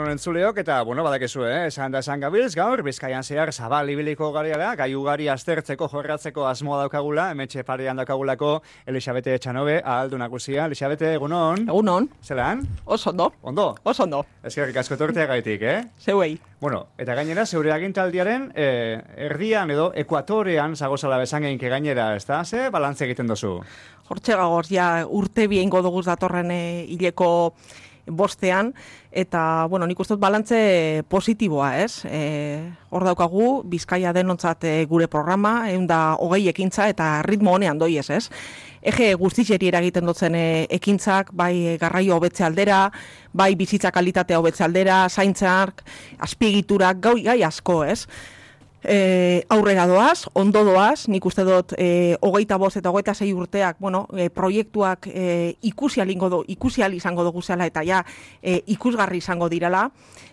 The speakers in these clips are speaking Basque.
Egunon entzuleok, eta, badakizu, esan da esan gabiltz, gaur, Bizkaian zehar zabal ibiliko gariala, gai ugari aztertzeko, jorratzeko asmoa daukagula, hementxe parean daukagulako Elisabete Etxanobe, ahaldun nagusia. Elisabete, egunon? Egunon. Zelan? Oso ondo. Ondo? Oso ondo. Eskerrik asko tortea gaitik, Zeuei. Eta gainera, zeure agintaldiaren erdian edo ekuatorean zagozala bezangeinke gainera, ez da? Ze balantze egiten dozu? Hortxe gagoz, ja urte bien godoguz datorren hileko bostean, eta, nik uste dut balantze positiboa, ez? Hor daukagu, Bizkaia denontzat gure programa, 120 ekintza eta ritmo honean doiez, ez? Ege guztizeri eragiten dutzen ekintzak, bai garraio hobetze aldera, bai bizitza kalitatea hobetze aldera, zaintzak, azpiegiturak, gai asko, ez? Aurrera doaz, ondo doaz, nik uste dut 25 eta 26 urteak, proiektuak ikusial izango dugu zela eta ja ikusgarri izango direla,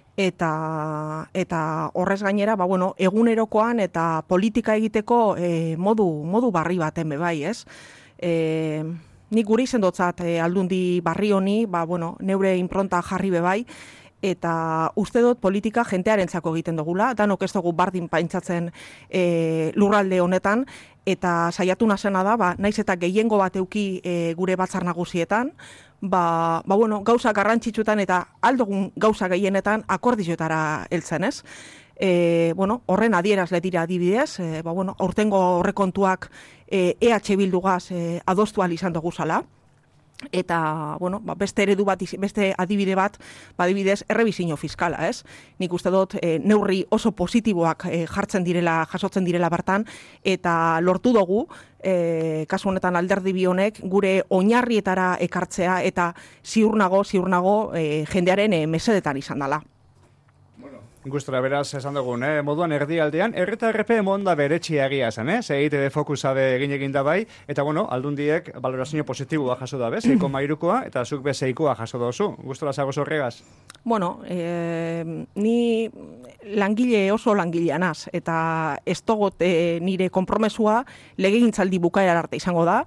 eta horrez gainera, egunerokoan eta politika egiteko modu barri baten bebai, ez? Nik gure izendotzat aldundi barri honi, neure impronta jarri bebai, eta uste dut politika jentearentzako egiten dugula, danok ez dugu bardin paintzatzen lurralde honetan, eta saiatu nazena da, naiz eta gehiengo bat euki gure batzar nagusietan, gauza garrantzitsuetan eta aldogun gauza gehienetan akordizioetara heltzen, ez? Horren adierazle dira adibidez, aurtengo horrekontuak EH Bildugaz adostu ahal izan dugu zala, eta, beste eredu bat, beste adibide bat, adibidez, errebizio fiskala, ez? Nik uste dut, neurri oso positiboak jasotzen direla bertan, eta lortu dugu, kasu honetan alderdi bi honek, gure oinarrietara ekartzea, eta ziur nago, jendearen mesedetan izan dela. Gustora beraz esan dugun, moduan erdialdean, erreta errepe monda beretxia egia esan, Segite de fokusabe egin da bai, eta aldundiek valorazio positiboa jaso da, 6,3koa, eta zuk be 6koa jaso dozu. Gustora zagoz horregaz? Ni oso langilea naz, eta ez dogot nire konpromesua legegintzaldi bukaera arte izango da,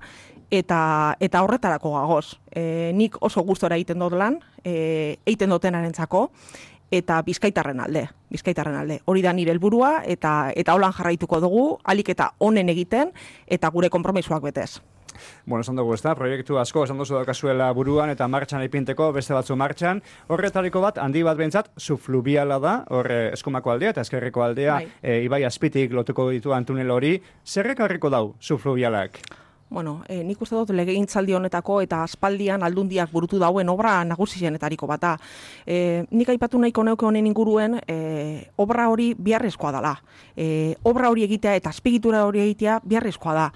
eta horretarako gagoz. Nik oso gustora egiten dut lan, egiten dutenarentzako, eta Bizkaitarren alde. Hori da nire helburua eta holan jarraituko dugu, alik eta honen egiten, eta gure konpromisoak betez. Esan dugu, ez da, proiektu asko esan duzu daukazuela buruan eta martxan ipinteko, beste batzu martxan. Horretariko bat, handi bat behintzat, subfluviala da, eskumako aldea eta eskerreko aldea, ibai azpitik lotuko dituan tunel hori, zerrekarriko dau subfluvialak? Nik uste dut legegintzaldi honetako eta aspaldian aldundiak burutu dauen obra nagusienetariko bata. Nik aipatu nahiko neuke honen inguruen obra hori biharrezkoa dela. Obra hori egitea eta azpiegitura hori egitea biharrezkoa da.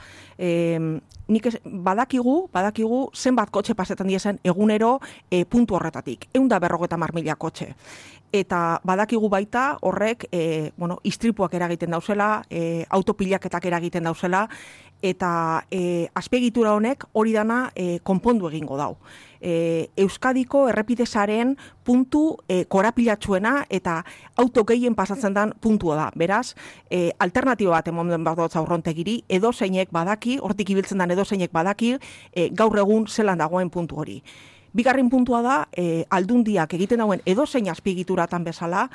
Nik badakigu zenbat kotxe pasetan diezen egunero puntu horretatik. 150.000 kotxe. Eta badakigu baita horrek istripuak eragiten dauzela, autopilaketak eragiten dauzela, eta azpiegitura honek hori dana konpondu egingo dau. Euskadiko errepidesaren puntu korapilatsuena eta auto gehien pasatzen den puntua da. Beraz, alternatiba bat emon den bat dut Zaurrontegiri, edozeinek badaki, hortik ibiltzen den edozeinek badaki, gaur egun zelan dagoen puntu hori. Bigarren puntua da, aldundiak egiten dauen edozein azpiegituratan bezala,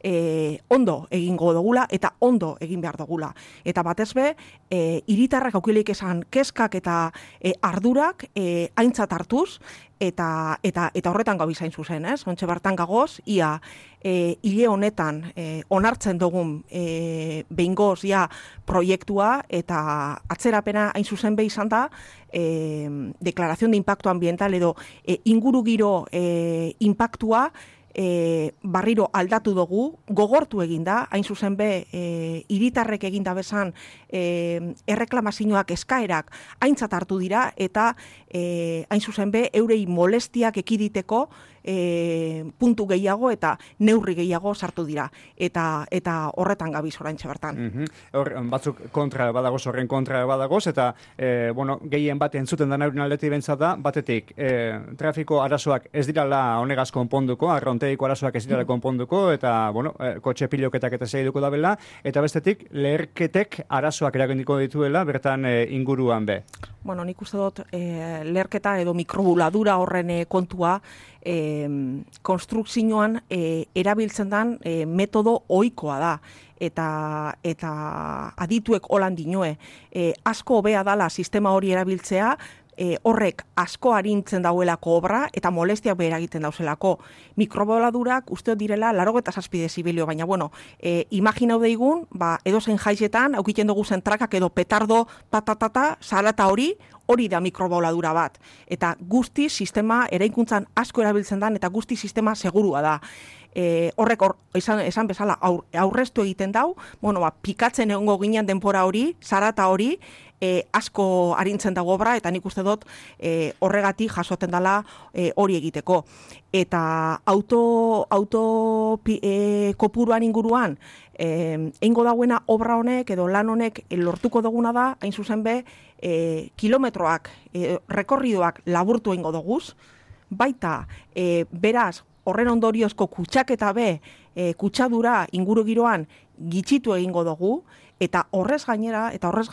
ondo egingo dugula eta ondo egin behar dugula. Eta batez be, hiritarrak aukileik esan kezkak eta ardurak aintzat hartuz, eta horretan gabiz hain zuzen, ez? Ontxe bertan gagoz, ia hile honetan onartzen dugun behingoz proiektua eta atzerapena hain zuzen be izan da deklarazion de impacto ambiental edo ingurugiro impactua barriro aldatu dugu, gogortu eginda, hain zuzen be, hiritarrek eginda bezan erreklamazioak eskaerak aintzat hartu dira, eta hain zuzen be, eurei molestiak ekiditeko puntu gehiago eta neurri gehiago sartu dira. Eta horretan gabiz oraintxe bertan. Batzuk kontra badagoz, horren kontra badagoz, eta gehien bat entzuten da naurin aldetik bentsat da, batetik, trafiko arazoak ez dirala honegaz konponduko, arronte estrategiko arazoak ez dira konponduko, eta, kotxe piloketak eta segiduko da bela, eta bestetik, leherketek arazoak eragindiko dituela, bertan inguruan be. Nik uste dut, leherketa edo mikrobuladura horren kontua, konstrukzioan erabiltzen den metodo ohikoa da. Eta adituek holan dinoe. Asko hobea dala sistema hori erabiltzea, horrek asko arintzen dauelako obra eta molestiak behar egiten dauzelako. Mikroboladurak uste direla 87 dezibelio, baina imaginau deigun, edozein jaizetan, aukiten dugu zentrakak edo petardo tatatata, salata hori da mikroboladura bat. Eta guzti sistema eraikuntzan asko erabiltzen dan eta guzti sistema segurua da. Horrek esan bezala aurreztu egiten dau, pikatzen egongo ginen denpora hori, zarata hori, asko arintzen dago obra, eta nik uste dut horregatik jasoten dela hori egiteko. Eta auto kopuruan inguruan, eingo dauena obra honek edo lan honek lortuko duguna da, hain zuzen be, kilometroak, rekorridoak laburtu eingo doguz, baita, beraz, horren ondoriozko kutxaketa be, kutsadura inguru giroan gitxitu egingo dugu, eta horrez gainera,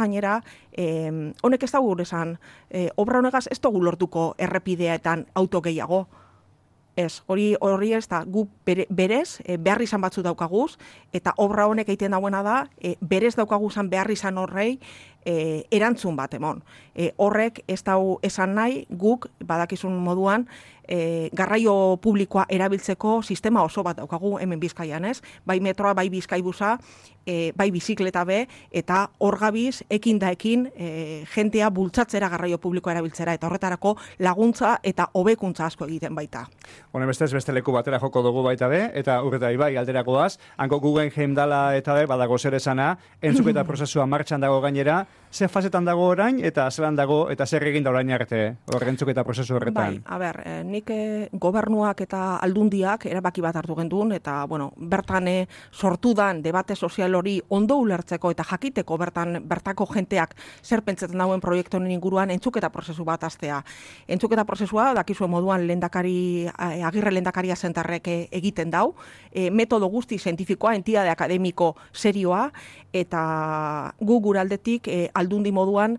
honek ez da gure esan, obra honegaz ez dugu lortuko errepideetan auto gehiago. Ez, hori ez da, gu berez, behar izan batzu daukaguz, eta obra honek egiten dauena da, berez daukaguzan behar izan horrei, erantzun bat emon. Horrek ez dau esan nahi, guk, badakizun moduan, garraio publikoa erabiltzeko sistema oso bat daukagu hemen Bizkaian, ez? Bai metroa, bai bizkaibusa, bai bizikleta be, eta hor gabiz, ekin jentea bultzatzera garraio publikoa erabiltzera, eta horretarako laguntza eta hobekuntza asko egiten baita. Beste leku batera joko dugu baita be, eta urreta ibai alderakoaz, hanko Guggenheim dala eta be, badago zer esana, entzuketa prozesua martxan dago gainera, ze fasetan dago orain, eta zelan dago, eta zer egin da orain arte, entzuketa prozesu horretan. Nik gobernuak eta aldundiak erabaki bat hartu gendun, eta, bertan sortu dan debate sozial hori ondo ulertzeko eta jakiteko bertako jenteak zer pentsetan dauen proiektu honen inguruan entzuketa prozesu bat hastea. Entzuketa prozesua, dakizuen moduan Agirre lehendakaria zentarrek egiten dau, metodo guzti zientifikoa, entidade akademiko serioa, eta gu guraldetik aldundi moduan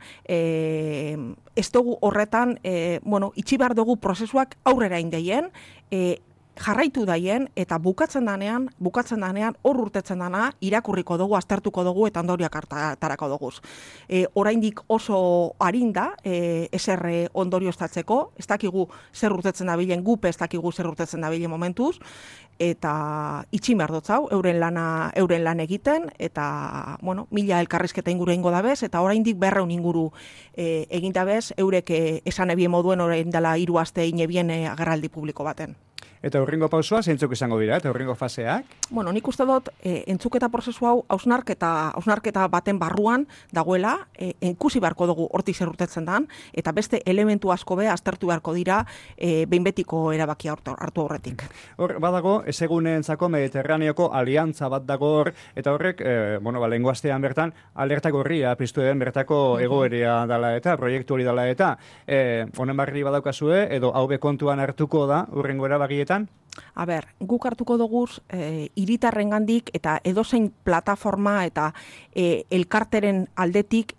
ez dugu horretan, itxi behar dugu prozesuak aurrera indeien, jarraitu daien, eta bukatzen danean, hor urtetzen dana, irakurriko dugu, aztertuko dugu, eta ondoriak hartarako duguz. Oraindik oso arinda, eser ondorioztatzeko, ez dakigu zer urtetzen dabilen, gupe ez dakigu zer urtetzen dabilen momentuz, eta itxin behar dotzau, euren lan egiten, eta, 1000 elkarrizketa inguru egingo dabez, eta oraindik 200 inguru egin dabez, eurek esan ebien moduen orain dela 3 aste inebien agerraldi publiko baten. Eta urringo pausua, zeintzuk izango dira, eta urringo faseak? Nik uste dut, entzuketa prozesu hau hausnarketa baten barruan dagoela, ikusi beharko dugu hortik zer urtetzen dan, eta beste elementu asko be aztertu beharko dira behin betiko erabakia hartu aurretik. Hor, badago, ezegunentzako Mediterraneoko aliantza bat dago hor, eta horrek, lehengo astean bertan, alerta gorria piztu den bertako egoerea dala eta, proiektu hori dala eta, honen barri badaukazue, edo hau kontuan hartuko da, urrengo erabakietan? Guk hartuko duguz hiritarrengandik eta edozein plataforma eta elkarteren aldetik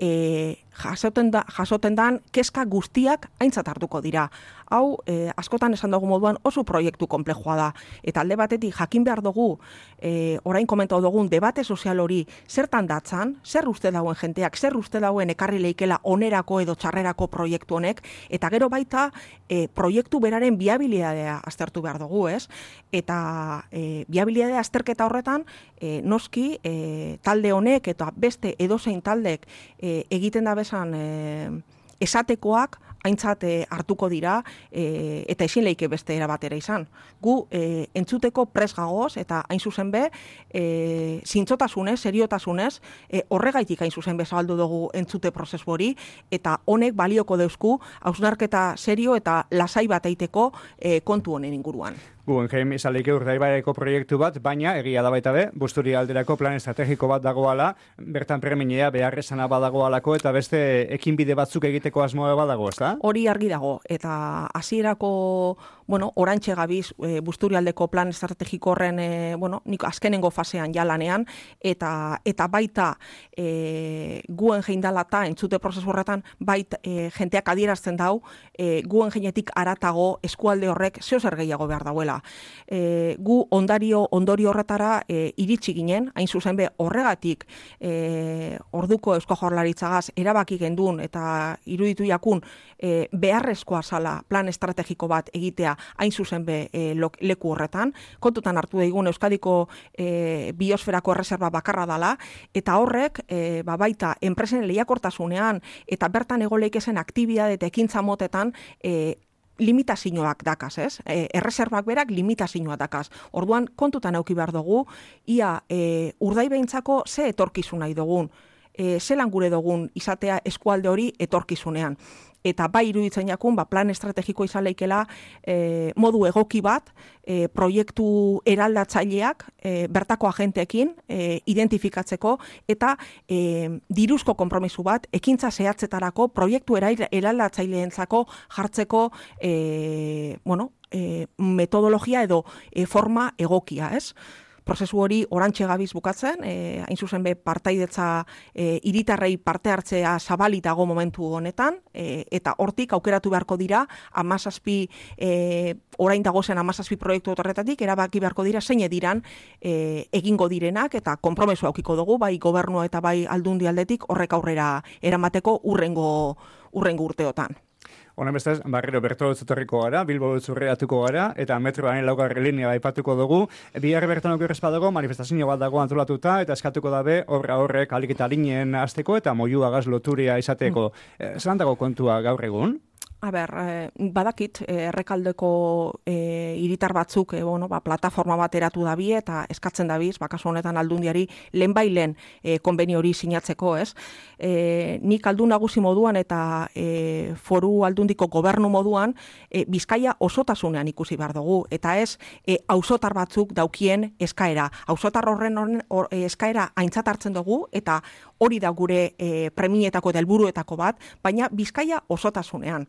jasoten dan kezka guztiak aintzat hartuko dira. Hau, askotan esan dugu moduan oso proiektu konplexua da. Eta alde batetik jakin behar dugu, orain komentau dugun debate sozial hori zertan datzan, zer uste dauen jenteak, zer uste dauen ekarri leikela onerako edo txarrerako proiektu honek, eta gero baita proiektu beraren viabilidadea aztertu behar dugu, ez? Eta viabilidadea azterketa horretan, noski, talde honek eta beste edozein taldek egiten da bezan esatekoak aintzat hartuko dira eta ezin leike beste era batera izan. Gu entzuteko prest gagoz eta hain zuzen be zintzotasunez, seriotasunez horregaitik hain zuzen be zabaldu dugu entzute prozesu hori eta honek balioko deuzku hausnarketa serio eta lasai bat eiteko kontu honen inguruan. Guggenheim izaleike Urdaibaiko proiektu bat, baina egia da baita be, Busturi alderako plan estrategiko bat dagoala, bertan premiñea beharrezana badagoalako eta beste ekinbide batzuk egiteko asmoa badago, ezta? Hori argi dago, eta hasierako orantxe gabiz Busturialdeko plan estrategiko horren, nik azkenengo fasean jalanean, eta baita Guggenheim dala eta entzute prozesu horretan, jenteak adierazten dau, Guggenheimetik haratago eskualde horrek zer gehiago behar dauela. Gu ondorio horretara iritsi ginen, hain zuzen be horregatik orduko Eusko Jaurlaritzagaz erabaki gendun eta iruditu jakun beharrezkoa zala plan estrategiko bat egitea hain zuzen be leku horretan. Kontutan hartu daigun Euskadiko biosferako erreserba bakarra dala, eta horrek baita enpresen lehiakortasunean eta bertan egoleikezen aktibidade eta ekintza motetan limitazioak dakaz, ez? Erreserbak berak limitazioak dakaz. Orduan, kontutan eduki behar dugu, ia Urdaibaintzako ze etorkizun nahi dugun, zelan gure dugun izatea eskualde hori etorkizunean. Eta bai iruditzen jakun, plan estrategiko izan leikela modu egoki bat, proiektu eraldatzaileak bertako agenteekin identifikatzeko eta diruzko konpromisu bat ekintza zehatzetarako proiektu eraldatzaileentzako jartzeko metodologia edo forma egokia, ez? Prozesu hori orantxe gabiz bukatzen, hain zuzen be partaidetza hiritarrei parte hartzea zabali dago momentu honetan, eta hortik aukeratu beharko dira 17 orain dagozen 17 proiektu horretatik erabaki beharko dira zein diran egingo direnak eta konpromisoa aukiko dugu bai gobernua eta bai Aldundi aldetik horrek aurrera eramateko urrengo urteotan. Honen bestez, barriro Bertolotz etorriko gara, Bilbo zurreatuko gara, eta metroaren 4. linea aipatuko dugu. Bihar bertan okerrez badago, manifestazio bat dago antolatuta, eta eskatuko dabe, obra horrek alik eta lineen azteko, eta moiua gaz loturia izateko. Zelan dago kontua gaur egun? Badakit, Errekaldeko hiritar batzuk plataforma bat eratu dabi eta eskatzen dabiz, kasu honetan Aldundiari lehenbailen konbenio hori sinatzeko, ez? Nik aldun nagusi moduan eta foru Aldundiko gobernu moduan Bizkaia osotasunean ikusi behar dugu, eta ez auzotar batzuk daukien eskaera. Auzotar horren eskaera aintzat hartzen dugu, eta hori da gure premietako eta helburuetako bat, baina Bizkaia osotasunean.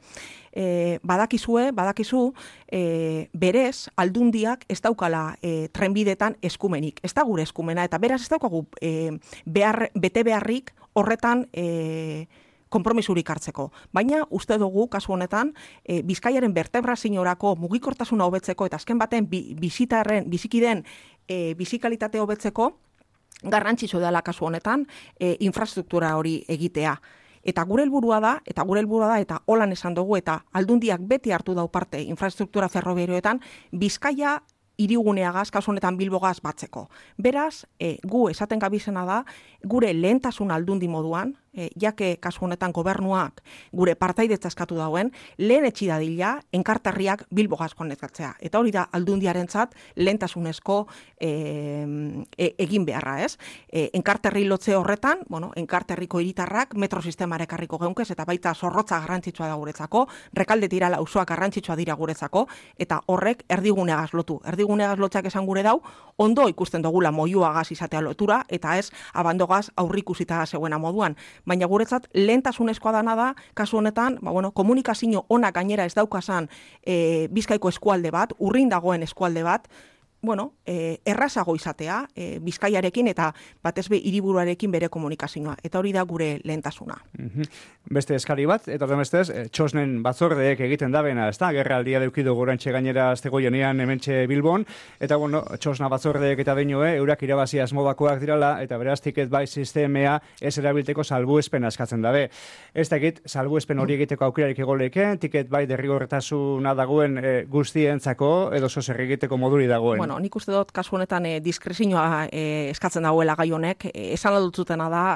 Badakizu, berez, Aldundiak ez daukala trenbidetan eskumenik. Ez da gure eskumena, eta beraz ez daukagu bete beharrik horretan konpromisurik hartzeko. Baina, uste dugu, kasu honetan, Bizkaiaren vertebrazinorako mugikortasuna hobetzeko, eta azken baten bizikiden bizikalitate hobetzeko, garrantzitsu dela kasu honetan, infrastruktura hori egitea. Eta gure helburua da, eta holan esan dugu, eta Aldundiak beti hartu dau parte infrastruktura ferrobiarioetan, Bizkaia hiriguneagaz, kasu honetan Bilbogaz batzeko. Beraz, gu esaten gabizena da, gure lehentasun Aldundi moduan, jake kasu honetan gobernuak gure partaidetza eskatu dauen, lehen etxi dadila enkarterriak Bilbogaz konektatzea. Eta hori da Aldundiarentzat lehentasunezko egin beharra, ez? Enkarterri lotze horretan, enkarterriko hiritarrak metrosistema ekarriko geunkez, eta baita Zorrotza garrantzitsua da guretzako, Rekalde Tirala auzoak garrantzitsua dira guretzako, eta horrek erdiguneagaz lotu. Erdiguneagaz lotzeak esan gure dau, ondo ikusten dugula moiuagaz izatea lotura, eta ez abandogaz aurrikusita zeuena moduan. Baina guretzat lehentasunezkoa dana da, kasu honetan, komunikazio onak gainera ez daukazan Bizkaiko eskualde bat, urrin dagoen eskualde bat, errazago izatea Bizkaiarekin eta batez be hiriburuarekin bere komunikazioa. Eta hori da gure lehentasuna. Beste eskari bat, eta bestez, txosnen batzordeek egiten dabena, ez da? Gerraldia deukidu gorantxe gainera aztego jonean hementxe Bilbon, eta txosna batzordeek eta bainoe, eurak irabazi asmobakoak dirala, eta beraz tiket bai sistemea ez erabilteko salbuespen askatzen dabe. Ez dakit, salbuespen hori egiteko aukerarik egoleke, tiket bai derrigortasuna dagoen guztientzako, edo zozer egiteko moduri dagoen. Nik uste dut kasu honetan diskrezioa eskatzen dagoela gai honek. Esan adutzutena da,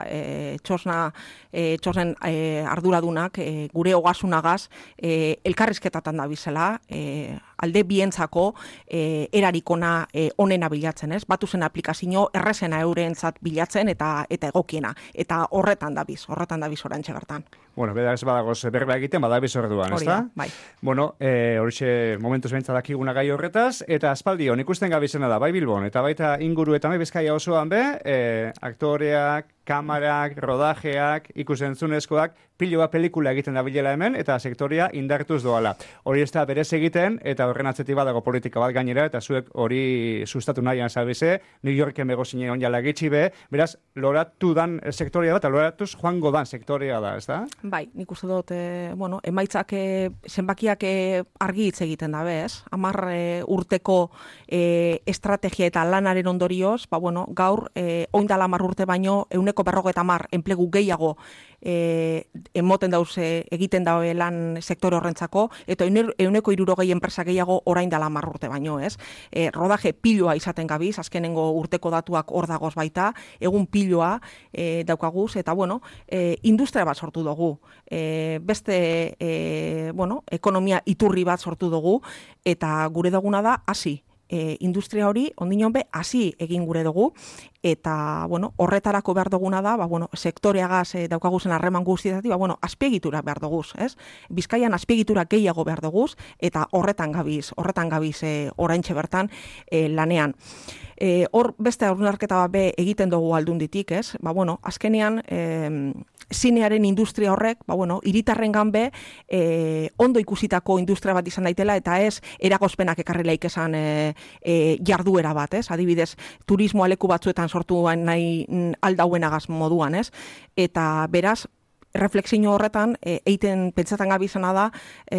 txosnen arduradunak gure ogasunagaz elkarrizketatan da bizela, alde bientzako erarikona onena bilatzen, ez? Batu zen aplikazio errezena eurentzat bilatzen eta egokiena. Eta horretan dabiz orantxe bertan. Bueno, beraz badagoz berba egiten, badabiz orduan, ezta? Bai. Bueno, horixe momentuz behintzat dakiguna gai horretaz, eta aspaldi hon ikusten gabizena da, bai Bilbon, eta baita inguru eta Bizkaia osoan be, aktoreak, kamarak, rodajeak, ikusentzunezkoak, piloa pelikula egiten da bilela hemen, eta sektoria indartuz doala. Hori ez da berez egiten, eta horren atzetik badago politika bat gainera, eta zuek hori sustatu nahian zabize, New Yorken begozine onjala gitxi be, beraz, loratu dan sektoria bat, loratuz joango dan sektoria da, ez da? Bai, nik uste dut, emaitzak zenbakiak argi hitz egiten da, bez? 10 urteko estrategia eta lanaren ondorioz, gaur, oindala 10 urte baino, 150 enplegu gehiago emoten dauze egiten daue lan sektore horrentzako, eta 160 enpresa gehiago orain dela 10 urte baino, ez? Rodaje piloa izaten gabiz, azkenengo urteko datuak hor dagoz baita, egun piloa daukaguz, eta industria bat sortu dugu. Beste, ekonomia iturri bat sortu dugu, eta gure duguna da, hasi. Industria hori, ondinon be, hasi egin gure dugu, eta, horretarako behar duguna da, sektoreagaz daukaguzen harreman guztietatik, azpiegitura behar duguz, ez? Bizkaian azpiegitura gehiago behar duguz, eta horretan gabiz oraintxe bertan lanean. Hor beste hausnarketa be egiten dugu aldunditik, ez? Azkenean, zinearen industria horrek, hiritarren ganbe, ondo ikusitako industria bat izan daitela, eta ez eragozpenak ekarrilaik esan jarduera bat, ez? Adibidez, turismoa leku batzuetan sortu nahi aldauenagaz moduan, ez? Eta beraz, refleksio horretan, pentsatan gabizena da,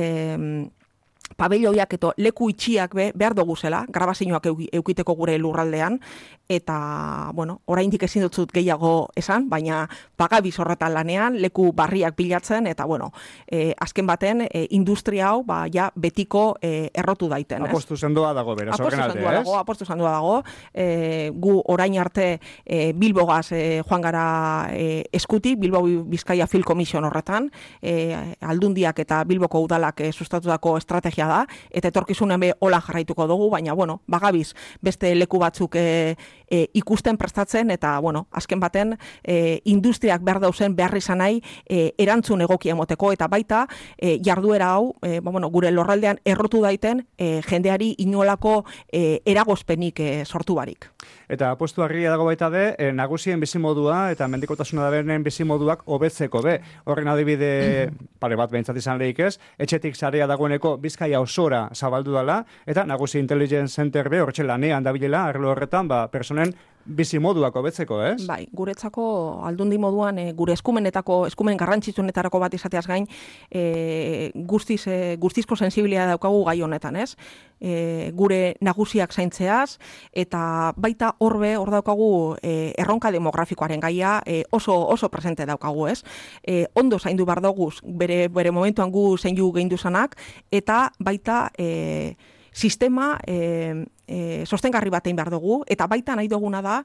pabelloiak eto leku itxiak behar duguzela, grabazioak eukiteko gure lurraldean, eta, oraindik ezin dutzut gehiago esan, baina pagabiz horretan lanean, leku barriak bilatzen, eta, azken baten, industria hau, ja, betiko errotu daiten, ez? Apostu sendoa dago, beraz, horren alde, ez? Apostu sendoa dago, gu orain arte Bilbogaz joan gara eskuti, Bilbo Bizkaia Film Commission horretan, aldundiak eta Bilboko udalak sustatutako estrategia da, eta etorkizunen hola jarraituko dugu, baina, bagabiz, beste leku batzuk ikusten prestatzen, eta, azken baten, industriak behar dauzen behar izan nahi erantzun egokia emoteko, eta baita, jarduera hau, gure lorraldean errotu daiten, jendeari inolako eragozpenik sortu barik. Eta apostu argia dago baita de, nagusien bizimodua eta mendikotasuna da beren bizimoduak hobetzeko be. Horren adibide pare bat behintzat izan lehik ez, etxetik sarea dagoeneko Bizkaia osora zabaldu dela, eta Nagusi Intelligence Center be hortxe lanean dabilela, arlo horretan, personen bizimoduak hobetzeko, ez? Bai, guretzako aldundi moduan, gure eskumen garrantzitsunetarako bat izateaz gain, guztizko sensibilia daukagu gai honetan, ez? Gure nagusiak zaintzeaz, eta baita hor daukagu erronka demografikoaren gaia oso presente daukagu, ez? Ondo zaindu behar doguz, bere momentuan gu zaindu gehindu zanak, eta baita sistema sostengarri batein behar dugu, eta baita nahi duguna da,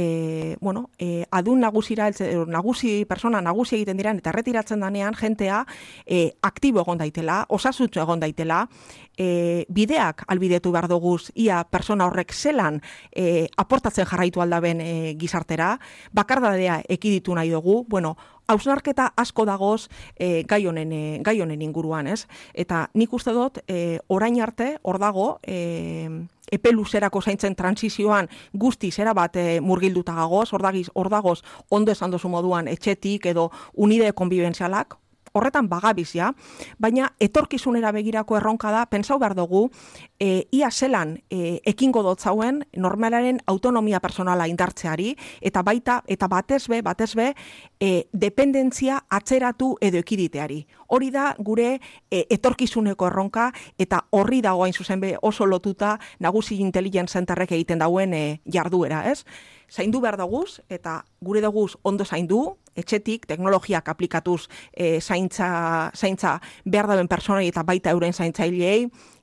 adun nagusira, persona nagusi egiten diren, eta retiratzen danean, jentea aktibo egon daitela, osasutzu egon daitela, bideak albidetu behar duguz, ia persona horrek zelan aportatzen jarraitu aldaben gizartera, bakardadea ekiditu nahi dugu, hausnarketa asko dagoz gai honen inguruan, ez? Eta nik uste dut, orain arte, hor dago, epe luzerako zaintzen transizioan guzti zera bat murgilduta gagoz, hor dagoz ondo esan dozu moduan etxetik edo unide konbibentzialak, horretan bagabiz, ja, baina etorkizunera begirako erronka da, pentsau behar dugu, ia zelan ekingo dotzauen normalaren autonomia personala indartzeari, eta baita, eta batez be, dependentzia atzeratu edo ekiditeari. Hori da gure etorkizuneko erronka, eta horri dago hain zuzen be oso lotuta Nagusi Intelligence Centerrek egiten dauen jarduera, ez? Zaindu behar daguz, eta gure daguz ondo zaindu, etxetik, teknologiak aplikatuz zaintza behar daben personai eta baita euren zaintzaileei,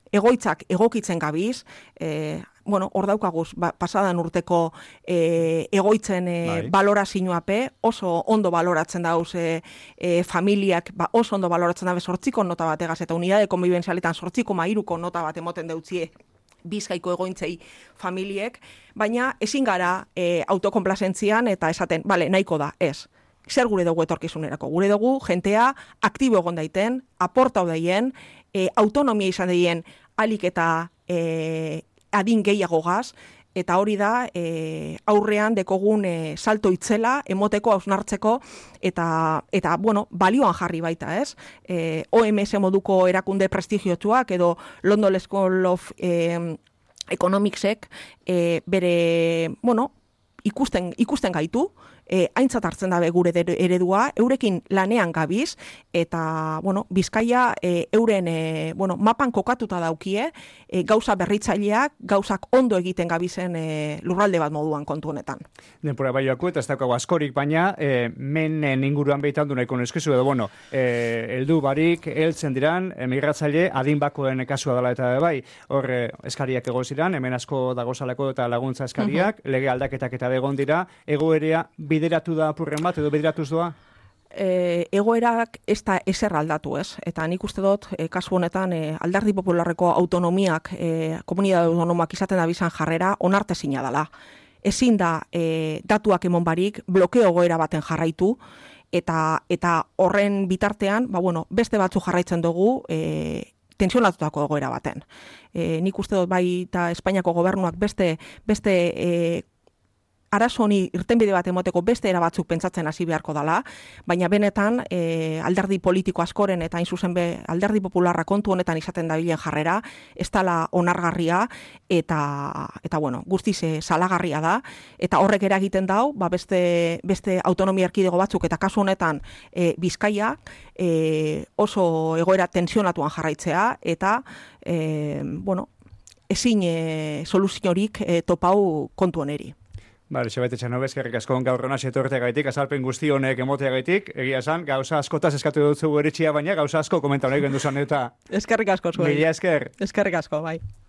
egoitzak egokitzen gabiz, hor daukaguz, pasadan urteko egoitzen balorazioape, oso ondo baloratzen dauz familiak, oso ondo baloratzen dauz 8 nota bat egaz, eta unidade konbibenzialetan 8,3 nota bat emoten deutzie Bizkaiko egointzei familiek, baina ezin gara autokonplazentzian eta esaten, bale, nahiko da, ez. Zer gure dugu etorkizunerako? Gure dugu jentea aktibo egon daiten, aportau daien, autonomia izan daien alik eta adin gehiago gaz, eta hori da aurrean dekogun salto itzela, emoteko, hausnartzeko, eta balioan jarri baita, ez? OMS moduko erakunde prestigiotsuak edo London School of Economicsek bere, ikusten gaitu, aintzat hartzen dabe gure eredua, eurekin lanean gabiz, eta, Bizkaia euren, mapan kokatuta daukie, gauza berritzaileak, gauzak ondo egiten gabizen lurralde bat moduan kontu honetan. Denpora baioako, eta ez daukago askorik, baina menen inguruan behitan du nahiko neskezu, edo, heldu barik, heltzen diran, migratzaile, adin bakoen kasua dela eta bai, hor eskariak ego ziran, hemen asko dagozalako eta laguntza eskariak, lege aldaketak eta egon dira, egoerea bideratu da apurren bat, edo bideratuz doa? Egoerak ez da ezer aldatu, ez? Eta nik uste dut, kasu honetan, Alderdi Popularreko autonomiak, komunidade autonomoak izaten da bizan jarrera, onartezina dela. Ezin da datuak emon barik, blokeo egoera baten jarraitu, eta horren bitartean, beste batzu jarraitzen dugu, tensionatutako egoera baten. Nik uste dut bai eta Espainiako gobernuak beste arazo honi irtenbide bat emoteko beste era batzuk pentsatzen hasi beharko dela, baina benetan alderdi politiko askoren eta hain zuzen Alderdi Popularra kontu honetan izaten dabilen jarrera, ez dela onargarria eta guztiz salagarria da, eta horrek eragiten dau, beste autonomia erkidego batzuk, eta kasu honetan Bizkaia oso egoera tensionatuan jarraitzea, eta ezin soluziorik topau kontu honeri. Bale, Xabete Txanobe, eskerrik asko gaur hona etorteagaitik, azalpen guzti honek emoteagaitik, egia esan, gauza askotaz eskatu dut zu eritxia, baina gauza asko komenta honek genduzan eta... Eskerrik asko zuen. Mila esker. Eskerrik asko, bai.